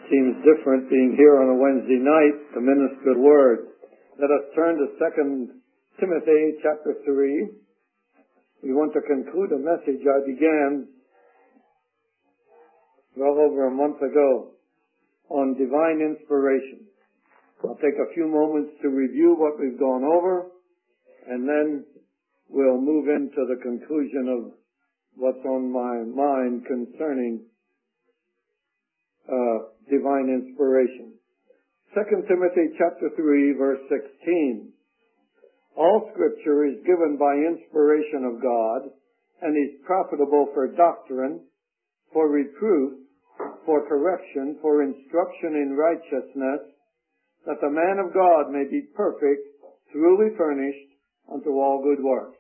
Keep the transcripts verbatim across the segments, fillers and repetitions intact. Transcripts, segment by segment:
Seems different being here on a Wednesday night to minister the Word. Let us turn to Second Timothy chapter three. We want to conclude a message I began well over a month ago on divine inspiration. I'll take a few moments to review what we've gone over, and then we'll move into the conclusion of what's on my mind concerning uh, divine inspiration. Second Timothy chapter three, verse sixteen. All Scripture is given by inspiration of God and is profitable for doctrine, for reproof, for correction, for instruction in righteousness, that the man of God may be perfect, truly furnished unto all good works.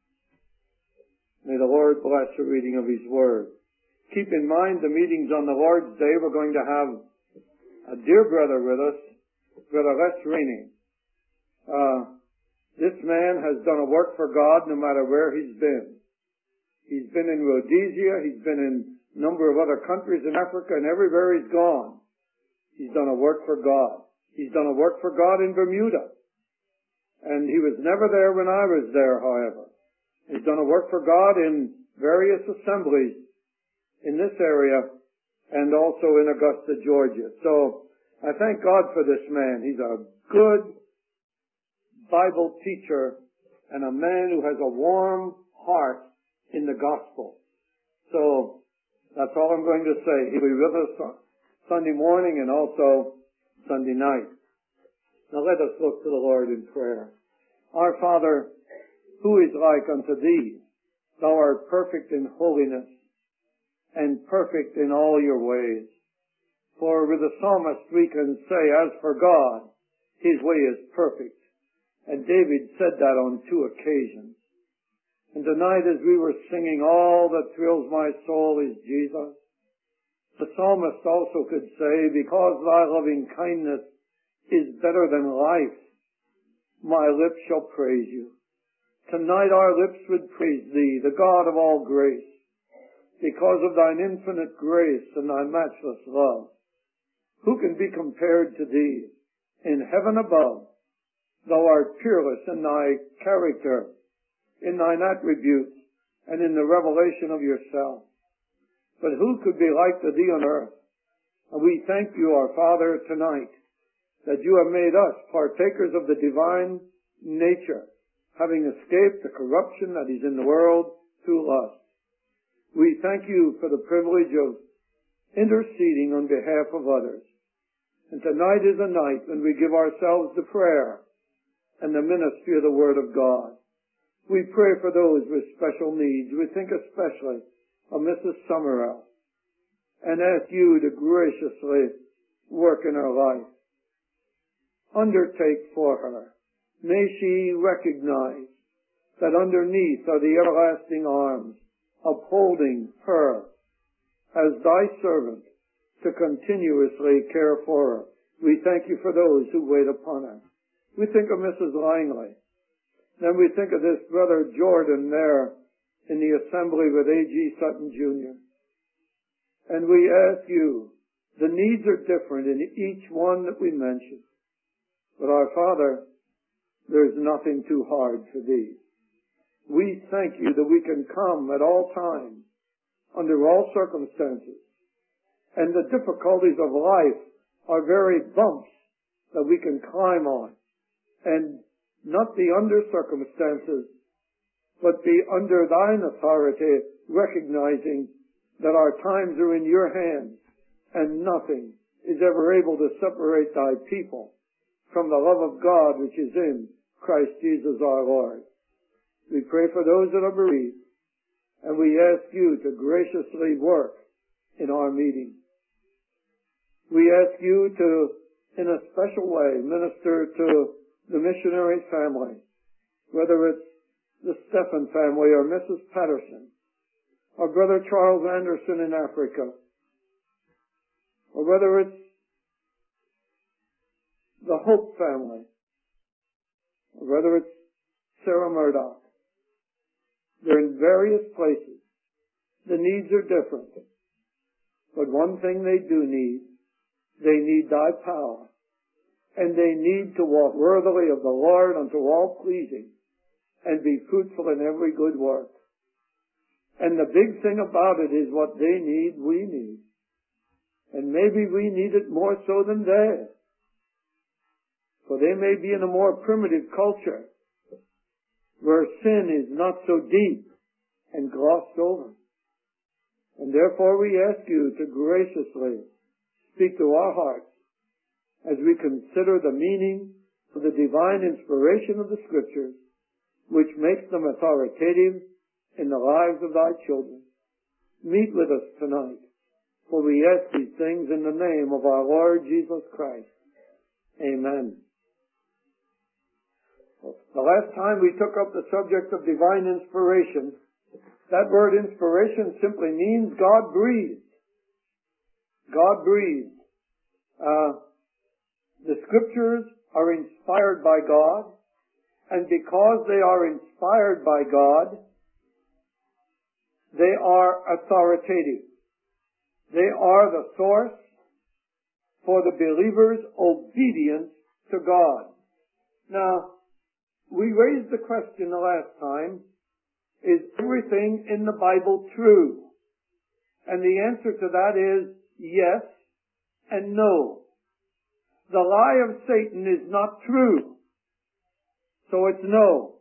May the Lord bless the reading of His Word. Keep in mind the meetings on the Lord's Day. We're going to have a dear brother with us, Brother Les Rainey. Uh, this man has done a work for God no matter where he's been. He's been in Rhodesia. He's been in a number of other countries in Africa, and everywhere he's gone, he's done a work for God. He's done a work for God in Bermuda. And he was never there when I was there, however. He's done a work for God in various assemblies in this area and also in Augusta, Georgia. So I thank God for this man. He's a good Bible teacher and a man who has a warm heart in the gospel. So that's all I'm going to say. He'll be with us Sunday morning and also Sunday night. Now let us look to the Lord in prayer. Our Father, who is like unto Thee? Thou art perfect in holiness and perfect in all your ways. For with the psalmist we can say, as for God, His way is perfect. And David said that on two occasions. And tonight as we were singing, all that thrills my soul is Jesus, the psalmist also could say, because Thy loving kindness is better than life, my lips shall praise You. Tonight our lips would praise Thee, the God of all grace, because of Thine infinite grace and Thy matchless love. Who can be compared to Thee? In heaven above, Thou art peerless in Thy character, in Thine attributes, and in the revelation of Yourself. But who could be like to Thee on earth? And we thank You, our Father, tonight, that You have made us partakers of the divine nature, having escaped the corruption that is in the world through lust. We thank You for the privilege of interceding on behalf of others. And tonight is a night when we give ourselves to prayer and the ministry of the Word of God. We pray for those with special needs. We think especially of Missus Summerall and ask You to graciously work in her life. Undertake for her. May she recognize that underneath are the everlasting arms upholding her as Thy servant to continuously care for her. We thank You for those who wait upon her. We think of Missus Langley. Then we think of this brother Jordan there in the assembly with A G Sutton Junior And we ask You, the needs are different in each one that we mention. But our Father, there's nothing too hard for Thee. We thank You that we can come at all times, under all circumstances. And the difficulties of life are very bumps that we can climb on. And not be under circumstances, but be under Thine authority, recognizing that our times are in Your hands, and nothing is ever able to separate Thy people from the love of God which is in Christ Jesus our Lord. We pray for those that are bereaved, and we ask You to graciously work in our meeting. We ask You to, in a special way, minister to the missionary family, whether it's the Stephen family or Missus Patterson, or Brother Charles Anderson in Africa, or whether it's the Hope family, or whether it's Sarah Murdoch. They're in various places. The needs are different. But one thing they do need They need thy power. And they need to walk worthily of the Lord unto all pleasing and be fruitful in every good work. And the big thing about it is what they need, we need. And maybe we need it more so than they. For they may be in a more primitive culture where sin is not so deep and glossed over. And therefore we ask you to graciously speak to our hearts as we consider the meaning of the divine inspiration of the Scriptures, which makes them authoritative in the lives of thy children. Meet with us tonight, for we ask these things in the name of our Lord Jesus Christ. Amen. The last time we took up the subject of divine inspiration, that word inspiration simply means God breathed. God breathed. Uh, the Scriptures are inspired by God, and because they are inspired by God, they are authoritative. They are the source for the believer's obedience to God. Now, we raised the question the last time, is everything in the Bible true? And the answer to that is yes and no. The lie of Satan is not true, so it's no.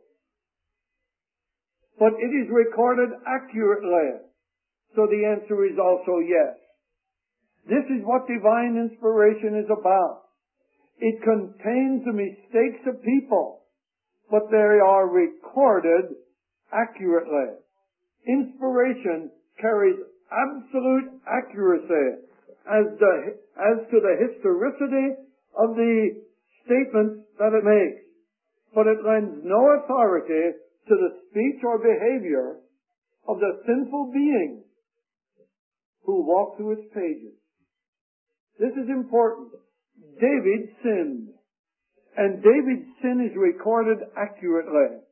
But it is recorded accurately, so the answer is also yes. This is what divine inspiration is about. It contains the mistakes of people, but they are recorded accurately. Inspiration carries absolute accuracy as, the, as to the historicity of the statements that it makes, but it lends no authority to the speech or behavior of the sinful beings who walk through its pages. This is important. David sinned, and David's sin is recorded accurately.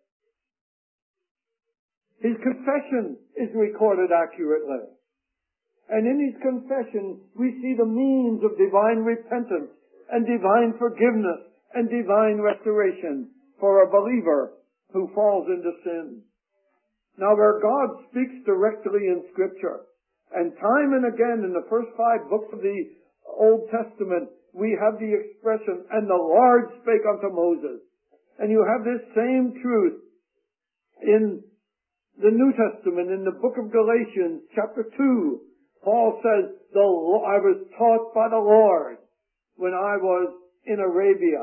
His confession is recorded accurately. And in his confession, we see the means of divine repentance and divine forgiveness and divine restoration for a believer who falls into sin. Now, where God speaks directly in Scripture, and time and again in the first five books of the Old Testament, we have the expression, and the Lord spake unto Moses. And you have this same truth in the New Testament, in the book of Galatians, chapter two. Paul says, the, I was taught by the Lord when I was in Arabia.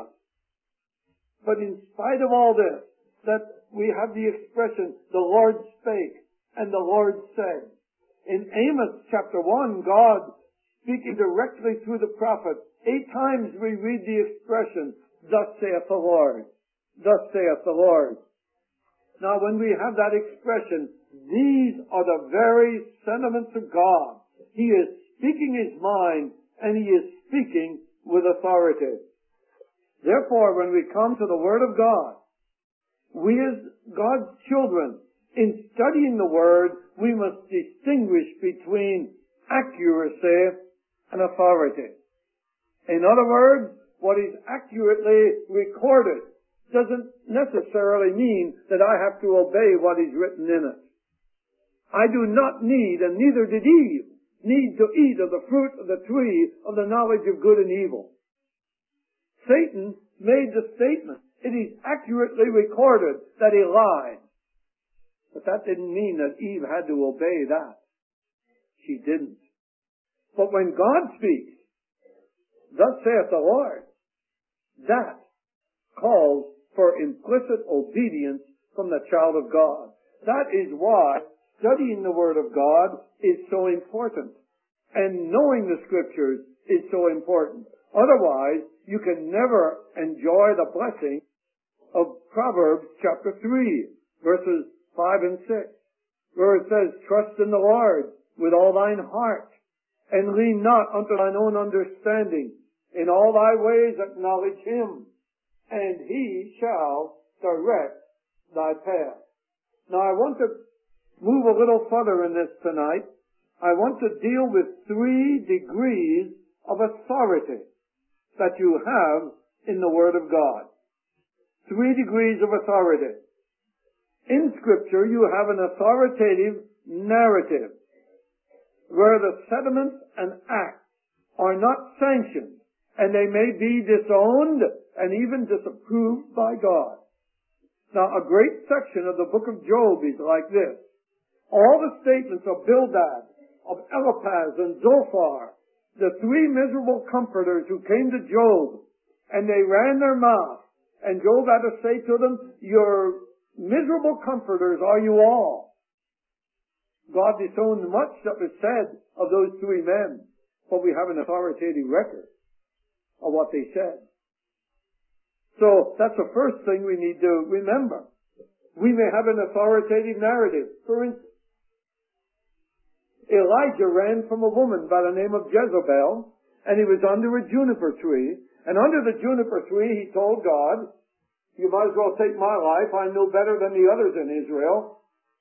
But in spite of all this, that we have the expression, the Lord spake and the Lord said. In Amos chapter one, God speaking directly through the prophet, eight times we read the expression, thus saith the Lord, thus saith the Lord. Now when we have that expression, these are the very sentiments of God. He is speaking his mind, and he is speaking with authority. Therefore, when we come to the Word of God, we as God's children, in studying the Word, we must distinguish between accuracy and authority. In other words, what is accurately recorded doesn't necessarily mean that I have to obey what is written in it. I do not need, and neither did Eve, need to eat of the fruit of the tree of the knowledge of good and evil. Satan made the statement. It is accurately recorded that he lied. But that didn't mean that Eve had to obey that. She didn't. But when God speaks, thus saith the Lord, that calls for implicit obedience from the child of God. That is why studying the Word of God is so important. And knowing the Scriptures is so important. Otherwise, you can never enjoy the blessing of Proverbs chapter three, verses five and six, where it says, trust in the Lord with all thine heart, and lean not unto thine own understanding. In all thy ways acknowledge him, and he shall direct thy path. Now I want to move a little further in this tonight. I want to deal with three degrees of authority that you have in the Word of God. Three degrees of authority. In Scripture, you have an authoritative narrative where the sentiments and acts are not sanctioned, and they may be disowned and even disapproved by God. Now, a great section of the book of Job is like this. All the statements of Bildad, of Eliphaz and Zophar, the three miserable comforters who came to Job, and they ran their mouth, and Job had to say to them, your miserable comforters are you all. God disowned much that was said of those three men, but we have an authoritative record of what they said. So that's the first thing we need to remember. We may have an authoritative narrative. For instance, Elijah ran from a woman by the name of Jezebel, and he was under a juniper tree, and under the juniper tree he told God, you might as well take my life, I'm no better than the others in Israel.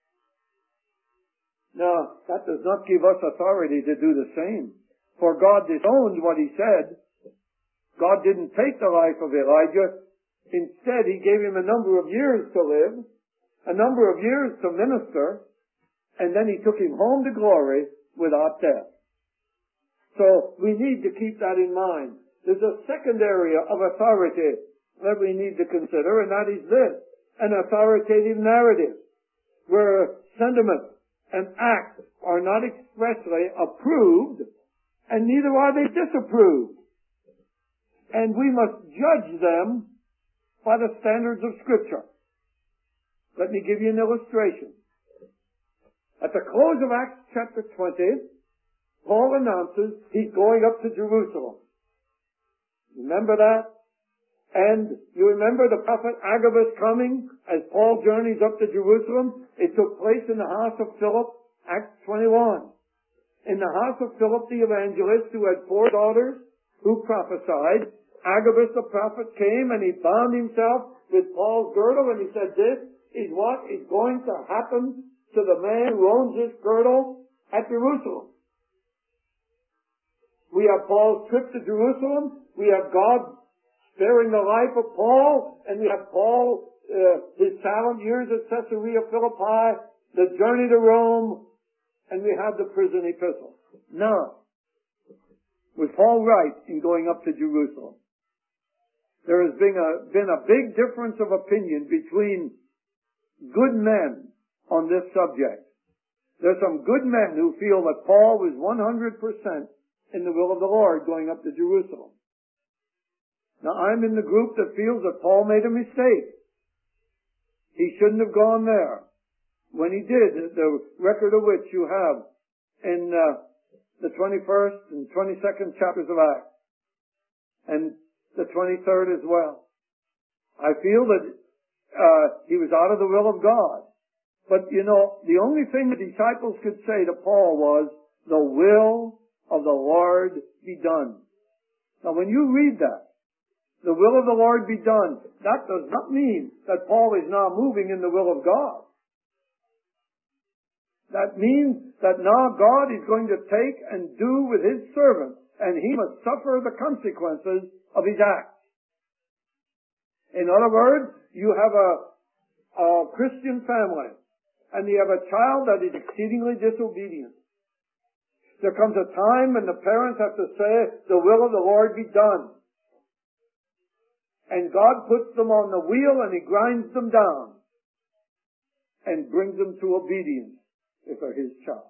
Now, that does not give us authority to do the same. For God disowned what he said. God didn't take the life of Elijah. Instead, he gave him a number of years to live, a number of years to minister, and then he took him home to glory without death. So we need to keep that in mind. There's a second area of authority that we need to consider, and that is this, an authoritative narrative, where sentiments and acts are not expressly approved, and neither are they disapproved. And we must judge them by the standards of Scripture. Let me give you an illustration. At the close of Acts chapter twenty, Paul announces he's going up to Jerusalem. Remember that? And you remember the prophet Agabus coming as Paul journeys up to Jerusalem? It took place in the house of Philip, Acts twenty-one. In the house of Philip the evangelist, who had four daughters who prophesied, Agabus the prophet came and he bound himself with Paul's girdle, and he said, this is what is going to happen to the man who owns this girdle at Jerusalem. We have Paul's trip to Jerusalem. We have God sparing the life of Paul, and we have Paul, uh, his silent years at Caesarea Philippi, the journey to Rome, and we have the prison epistle. Now, was Paul right in going up to Jerusalem? There has been a, been a big difference of opinion between good men on this subject. There's some good men who feel that Paul was one hundred percent in the will of the Lord going up to Jerusalem. Now, I'm in the group that feels that Paul made a mistake. He shouldn't have gone there. When he did, the record of which you have in uh, the twenty-first and twenty-second chapters of Acts, and the twenty-third as well. I feel that uh, he was out of the will of God. But, you know, the only thing the disciples could say to Paul was, the will of the Lord be done. Now, when you read that, the will of the Lord be done, that does not mean that Paul is now moving in the will of God. That means that now God is going to take and do with his servant, and he must suffer the consequences of his acts. In other words, you have a, a Christian family, and you have a child that is exceedingly disobedient. There comes a time when the parents have to say, the will of the Lord be done. And God puts them on the wheel and he grinds them down and brings them to obedience if they're his child.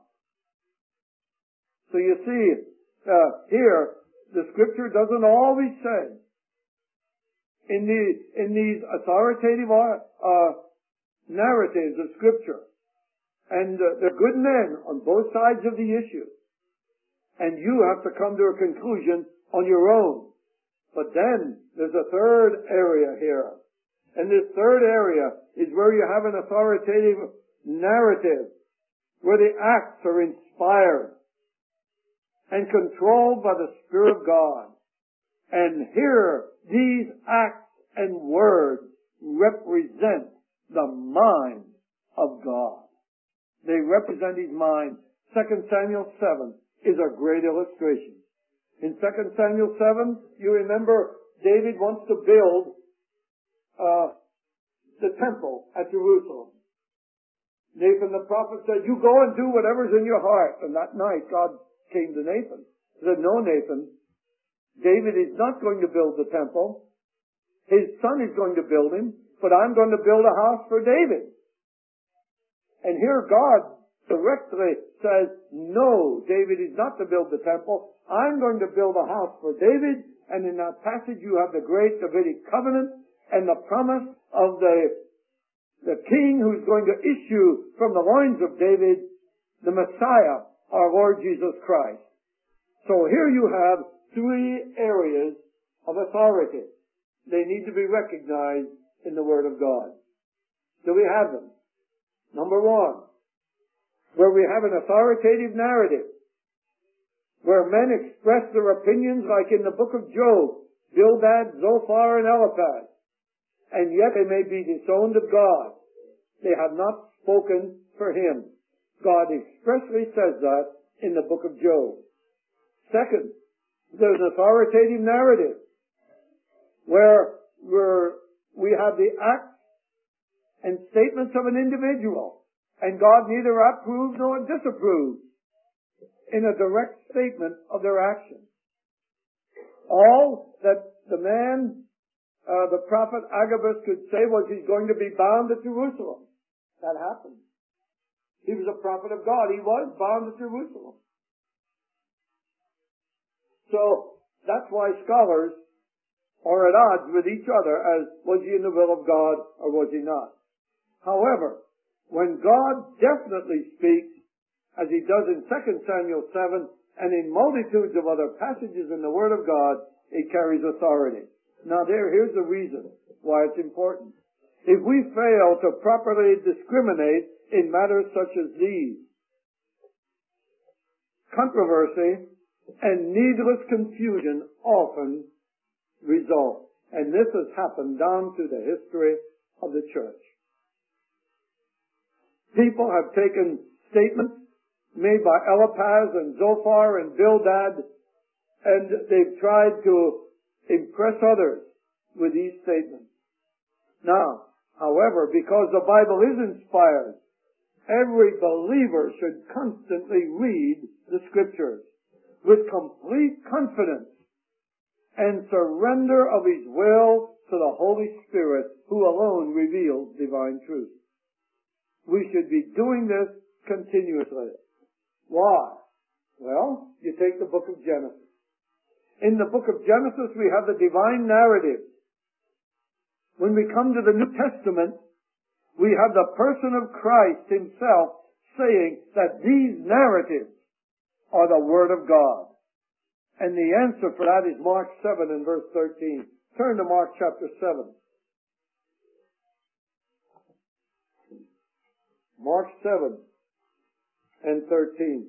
So you see, uh, here, the Scripture doesn't always say, in, the, in these authoritative uh, narratives of Scripture, and uh, they're good men on both sides of the issue, and you have to come to a conclusion on your own. But then there's a third area here. And this third area is where you have an authoritative narrative, where the acts are inspired and controlled by the Spirit of God. And here, these acts and words represent the mind of God. They represent his mind. Second Samuel seven is a great illustration. In Second Samuel seven, you remember David wants to build uh, the temple at Jerusalem. Nathan the prophet said, you go and do whatever's in your heart. And that night God came to Nathan. He said, no, Nathan, David is not going to build the temple. His son is going to build him, but I'm going to build a house for David. And here God directly says, no, David is not to build the temple. I'm going to build a house for David. And in that passage you have the great Davidic covenant and the promise of the the king who's going to issue from the loins of David the Messiah, our Lord Jesus Christ. So here you have three areas of authority. They need to be recognized in the Word of God. Do we have them? Number one, where we have an authoritative narrative, where men express their opinions like in the book of Job, Bildad, Zophar, and Eliphaz, and yet they may be disowned of God. They have not spoken for Him. God expressly says that in the book of Job. Second, there's an authoritative narrative where we're, we have the acts and statements of an individual, and God neither approves nor disapproves in a direct statement of their actions. All that the man, uh, the prophet Agabus could say was he's going to be bound at Jerusalem. That happened. He was a prophet of God. He was bound at Jerusalem. So that's why scholars are at odds with each other as was he in the will of God or was he not. However, when God definitely speaks, as he does in Second Samuel seven and in multitudes of other passages in the Word of God, it carries authority. Now there, here's the reason why it's important. If we fail to properly discriminate in matters such as these, controversy and needless confusion often result. And this has happened down through the history of the church. People have taken statements made by Eliphaz and Zophar and Bildad, and they've tried to impress others with these statements. Now, however, because the Bible is inspired, every believer should constantly read the Scriptures with complete confidence and surrender of his will to the Holy Spirit, who alone reveals divine truth. We should be doing this continuously. Why? Well, you take the book of Genesis. In the book of Genesis, we have the divine narrative. When we come to the New Testament, we have the person of Christ himself saying that these narratives are the Word of God. And the answer for that is Mark seven and verse thirteen. Turn to Mark chapter seven. Mark seven and thirteen.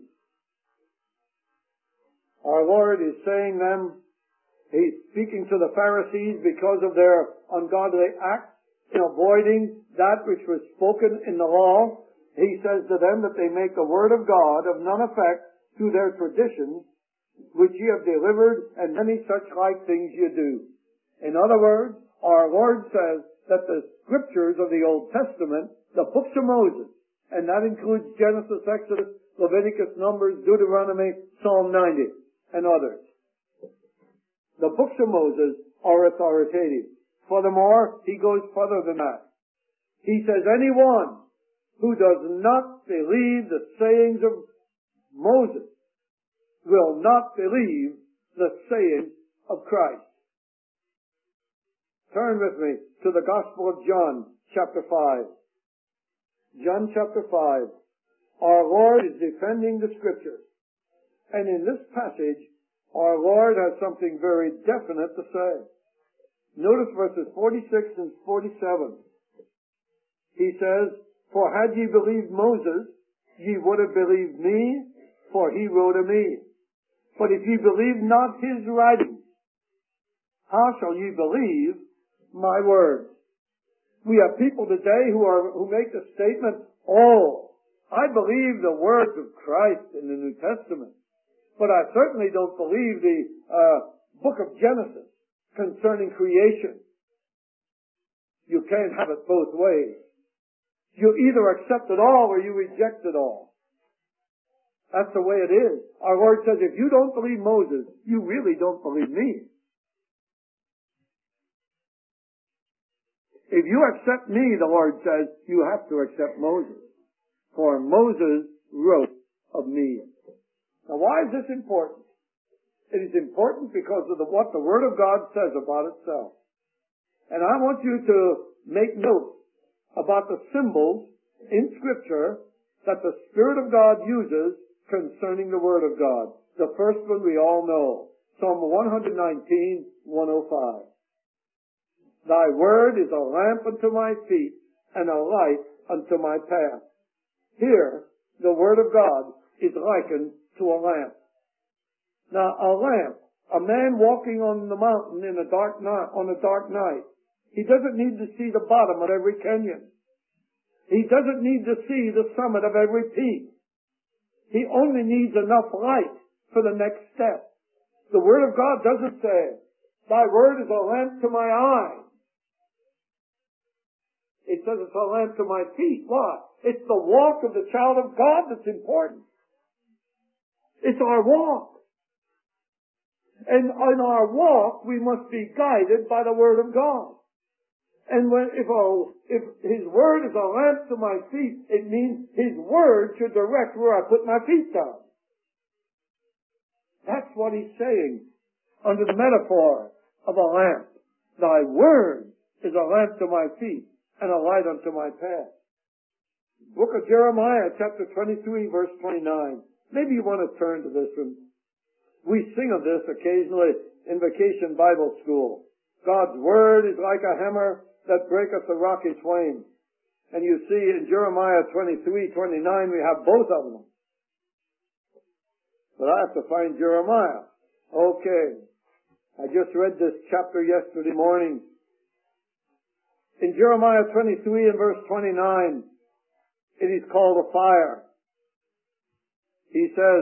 Our Lord is saying them, He's speaking to the Pharisees because of their ungodly acts in avoiding that which was spoken in the law. He says to them that they make the Word of God of none effect through their traditions, which ye have delivered, and many such like things ye do. In other words, our Lord says that the Scriptures of the Old Testament, the books of Moses, and that includes Genesis, Exodus, Leviticus, Numbers, Deuteronomy, Psalm ninety, and others. The books of Moses are authoritative. Furthermore, he goes further than that. He says, anyone who does not believe the sayings of Moses will not believe the sayings of Christ. Turn with me to the Gospel of John, chapter five. John chapter five. Our Lord is defending the Scriptures. And in this passage, our Lord has something very definite to say. Notice verses forty-six and forty-seven. He says, for had ye believed Moses, ye would have believed me, for he wrote of me. But if ye believe not his writings, how shall ye believe my words? We have people today who are who make the statement, oh, I believe the words of Christ in the New Testament. But I certainly don't believe the uh, book of Genesis concerning creation. You can't have it both ways. You either accept it all or you reject it all. That's the way it is. Our Lord says, if you don't believe Moses, you really don't believe me. If you accept me, the Lord says, you have to accept Moses. For Moses wrote of me. Now why is this important? It is important because of the, what the Word of God says about itself. And I want you to make note about the symbols in Scripture that the Spirit of God uses concerning the Word of God. The first one we all know. Psalm one nineteen, one oh five. Thy word is a lamp unto my feet and a light unto my path. Here, the Word of God is likened to a lamp. Now, a lamp, a man walking on the mountain in a dark night, on a dark night, he doesn't need to see the bottom of every canyon. He doesn't need to see the summit of every peak. He only needs enough light for the next step. The Word of God doesn't say, thy word is a lamp to my eye. It says it's a lamp to my feet. Why? It's the walk of the child of God that's important. It's our walk. And in our walk, we must be guided by the Word of God. And when, if, oh, if His Word is a lamp to my feet, it means His Word should direct where I put my feet down. That's what He's saying under the metaphor of a lamp. Thy Word is a lamp to my feet and a light unto my path. Book of Jeremiah, chapter twenty-three, verse twenty-nine. Maybe you want to turn to this one. We sing of this occasionally in Vacation Bible School. God's Word is like a hammer that breaketh the rock in twain. And you see in Jeremiah twenty-three, twenty-nine, we have both of them. But I have to find Jeremiah. Okay. I just read this chapter yesterday morning. In Jeremiah twenty-three and verse twenty-nine, it is called a fire. He says,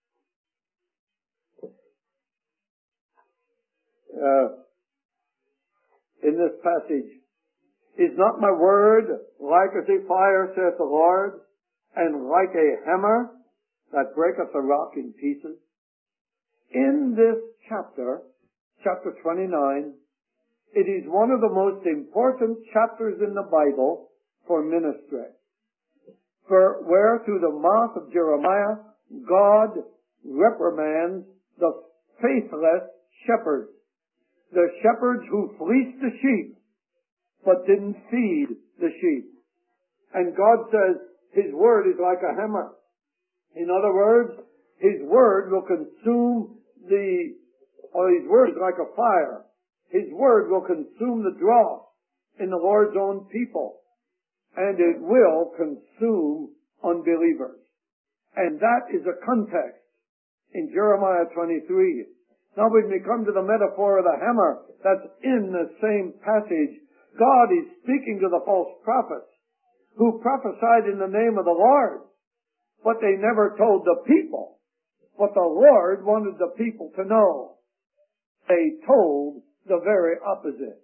uh, in this passage, is not my word like as a fire, saith the Lord, and like a hammer that breaketh a rock in pieces? In this chapter, chapter twenty-nine, it is one of the most important chapters in the Bible for ministry. For where through the mouth of Jeremiah, God reprimands the faithless shepherds. The shepherds who fleeced the sheep, but didn't feed the sheep. And God says His Word is like a hammer. In other words, His Word will consume the, or His Word is like a fire. His Word will consume the dross in the Lord's own people. And it will consume unbelievers. And that is a context in Jeremiah twenty-three. Now when we come to the metaphor of the hammer that's in the same passage, God is speaking to the false prophets who prophesied in the name of the Lord, but they never told the people what the Lord wanted the people to know. They told the very opposite.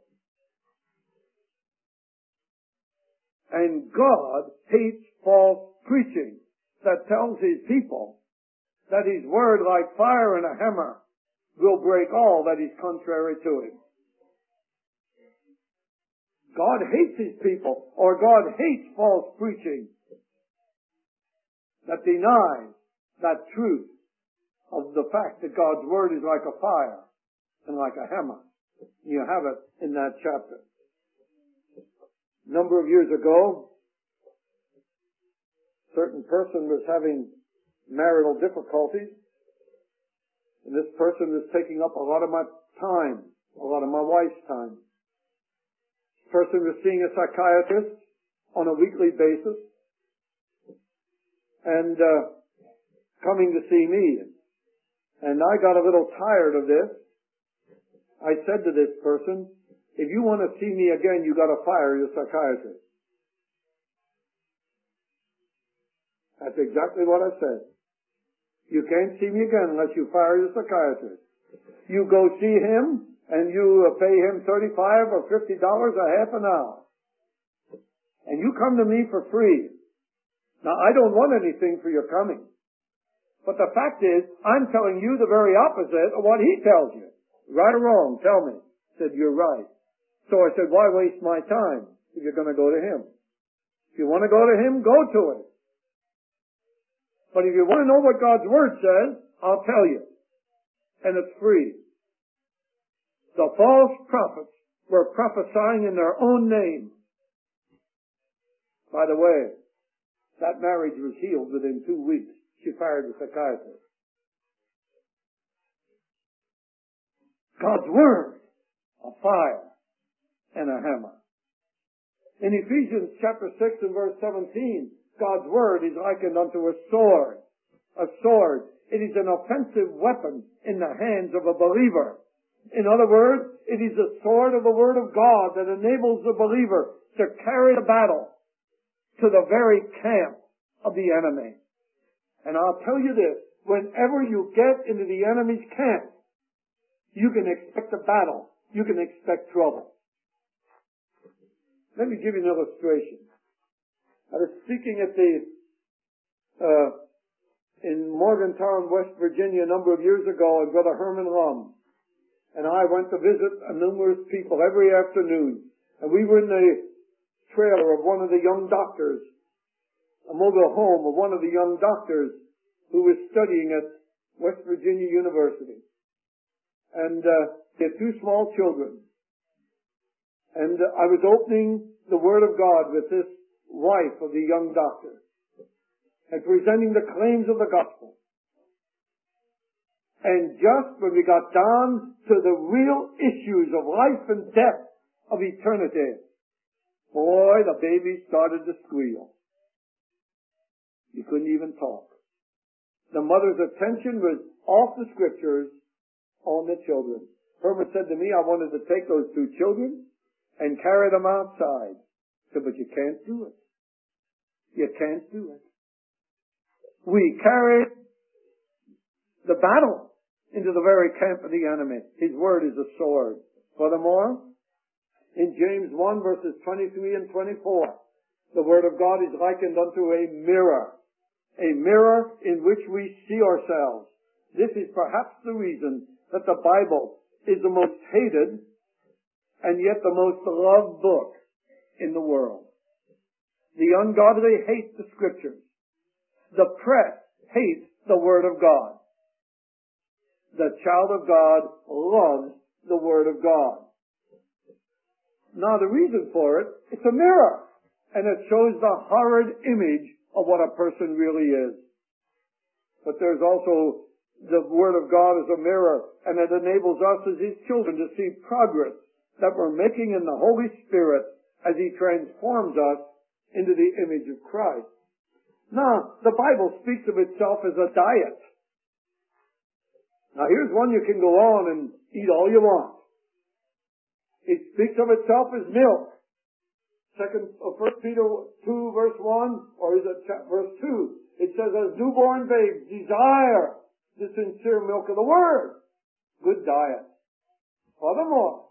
And God hates false preaching that tells His people that His Word, like fire and a hammer, will break all that is contrary to Him. God hates His people, or God hates false preaching that denies that truth of the fact that God's Word is like a fire and like a hammer. You have it in that chapter. A number of years ago, a certain person was having marital difficulties, and this person was taking up a lot of my time, a lot of my wife's time. This person was seeing a psychiatrist on a weekly basis and uh, coming to see me. And I got a little tired of this. I said to this person, if you want to see me again, you got to fire your psychiatrist. That's exactly what I said. You can't see me again unless you fire the psychiatrist. You go see him, and you uh, pay him thirty-five or fifty dollars a half an hour. And you come to me for free. Now, I don't want anything for your coming. But the fact is, I'm telling you the very opposite of what he tells you. Right or wrong, tell me. I said, you're right. So I said, why waste my time if you're going to go to him? If you want to go to him, go to him. But if you want to know what God's Word says, I'll tell you. And it's free. The false prophets were prophesying in their own name. By the way, that marriage was healed within two weeks. She fired the psychiatrist. God's Word, a fire and a hammer. In Ephesians chapter six and verse seventeen, God's Word is likened unto a sword. A sword. It is an offensive weapon in the hands of a believer. In other words, it is the sword of the Word of God that enables the believer to carry the battle to the very camp of the enemy. And I'll tell you this, whenever you get into the enemy's camp, you can expect a battle. You can expect trouble. Let me give you an illustration. I was speaking at the, uh, in Morgantown, West Virginia a number of years ago, and Brother Herman Lum and I went to visit numerous people every afternoon. And we were in the trailer of one of the young doctors, a mobile home of one of the young doctors who was studying at West Virginia University. And uh, they had two small children. And uh, I was opening the Word of God with this wife of the young doctor and presenting the claims of the gospel. And just when we got down to the real issues of life and death of eternity, boy, the baby started to squeal. He couldn't even talk. The mother's attention was off the scriptures on the children. Herman said to me, I wanted to take those two children and carry them outside. I said, but you can't do it. You can't do it. We carried the battle into the very camp of the enemy. His word is a sword. Furthermore, in James one verses twenty-three and twenty-four, the Word of God is likened unto a mirror, a mirror in which we see ourselves. This is perhaps the reason that the Bible is the most hated and yet the most loved book in the world. The ungodly hate the Scriptures. The press hates the Word of God. The child of God loves the Word of God. Now the reason for it, it's a mirror. And it shows the horrid image of what a person really is. But there's also the Word of God as a mirror, and it enables us as His children to see progress that we're making in the Holy Spirit as He transforms us into the image of Christ. Now, the Bible speaks of itself as a diet. Now here's one you can go on and eat all you want. It speaks of itself as milk. Second, uh, First Peter two verse one, or is it verse two? It says, as newborn babes desire the sincere milk of the Word. Good diet. Furthermore,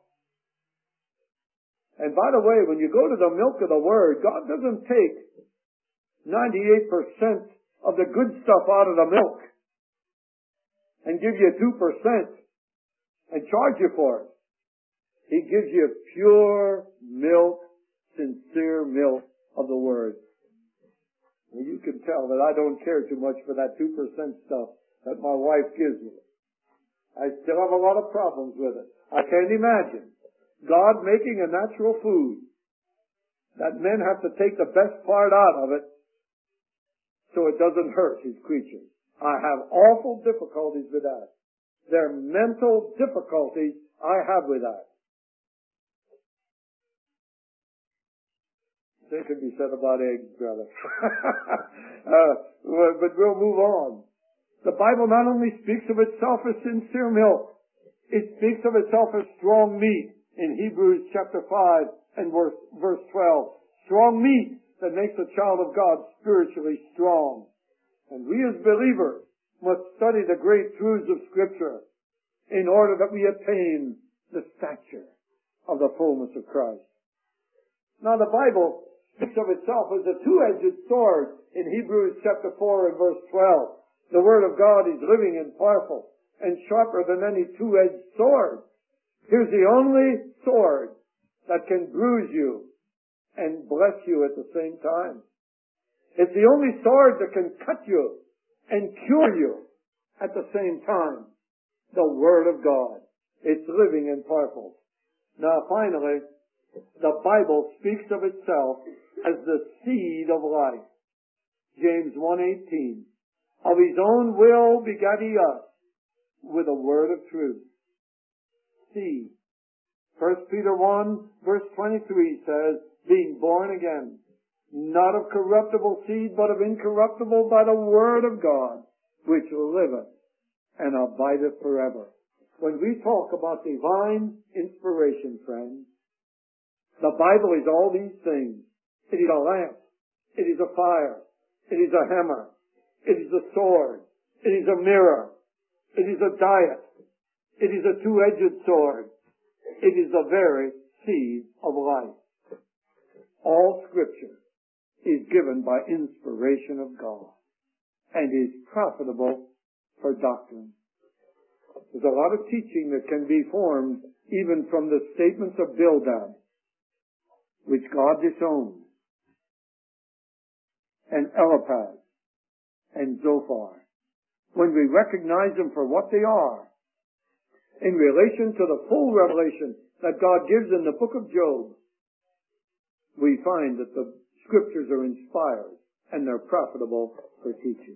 and by the way, when you go to the milk of the Word, God doesn't take ninety-eight percent of the good stuff out of the milk and give you two percent and charge you for it. He gives you pure milk, sincere milk of the Word. Well, you can tell that I don't care too much for that two percent stuff that my wife gives me. I still have a lot of problems with it. I can't imagine God making a natural food that men have to take the best part out of it so it doesn't hurt His creatures. I have awful difficulties with that. There are mental difficulties I have with that. Same can be said about eggs, brother. uh, but we'll move on. The Bible not only speaks of itself as sincere milk, it speaks of itself as strong meat in Hebrews chapter five and verse, verse twelve. Strong meat that makes a child of God spiritually strong. And we as believers must study the great truths of Scripture in order that we attain the stature of the fullness of Christ. Now the Bible speaks of itself as a two-edged sword in Hebrews chapter four and verse twelve. The Word of God is living and powerful and sharper than any two-edged sword. Here's the only sword that can bruise you and bless you at the same time. It's the only sword that can cut you and cure you at the same time. The Word of God. It's living and powerful. Now finally, the Bible speaks of itself as the seed of life. James one eighteen. Of his own will begat he us with a word of truth. Seed. First Peter one verse twenty-three says, being born again, not of corruptible seed, but of incorruptible by the word of God, which liveth and abideth forever. When we talk about divine inspiration, friends, the Bible is all these things. It is a lamp. It is a fire. It is a hammer. It is a sword. It is a mirror. It is a diet. It is a two-edged sword. It is the very seed of life. All Scripture is given by inspiration of God and is profitable for doctrine. There's a lot of teaching that can be formed even from the statements of Bildad, which God disowned, and Eliphaz, and Zophar. When we recognize them for what they are, in relation to the full revelation that God gives in the book of Job, we find that the Scriptures are inspired and they're profitable for teaching.